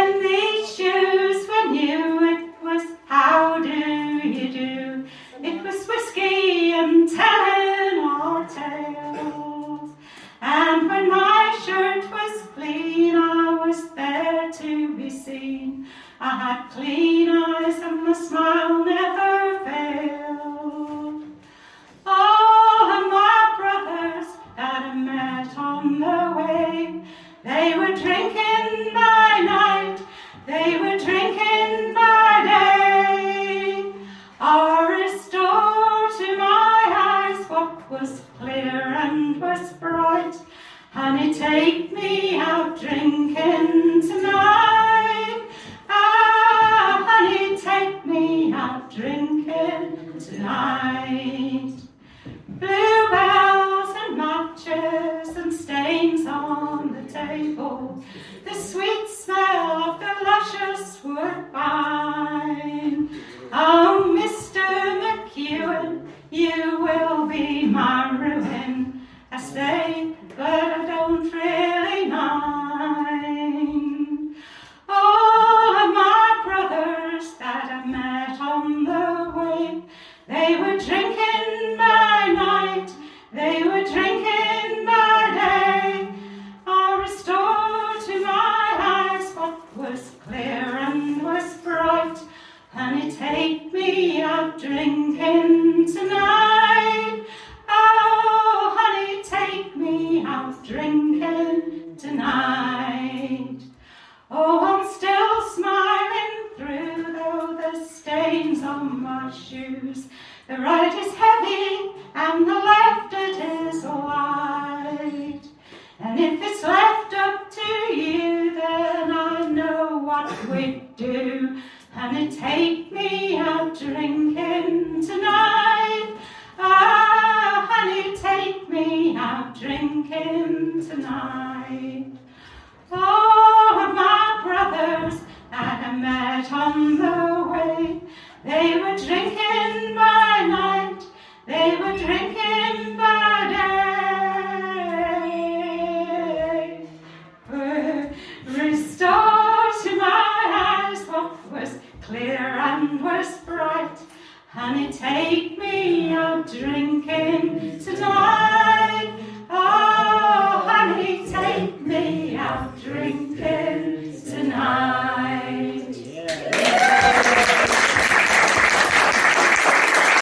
in these shoes when it was how do you do? It was whiskey and telling our tales. And when my shirt was clean, I was there to be seen. I had clean eyes and the smile never failed. All of my brothers that I met on the way, they were drinking by night, they were drinking by day. I restored to my eyes what was clear and was bright. Honey, take me out drinking tonight. Ah, honey, take me out drinking tonight. Bluebells and matches and stains on the table, the sweet smell of the luscious woodbine. Oh, Mr. McEwen, you will be my ruin. I say, but I don't really mind. All of my brothers that I met on the way, they were drinking by night, they were drinking by day. I restored to my eyes what was clear and was bright. Honey, take me out drinking tonight. Oh, honey, take me out drinking tonight. Oh, I'm still smiling through, though the stains on my shoes. The right is heavy and the left it is light. And if it's left up to you, then I know what we'd do. Honey, take me out drinking tonight. Ah, honey, take me out drinking tonight. All of my brothers that I met on the way, they were drinking by night, they were drinking by day. Restore to my eyes what was clear and was bright. Honey, take me out drinking tonight.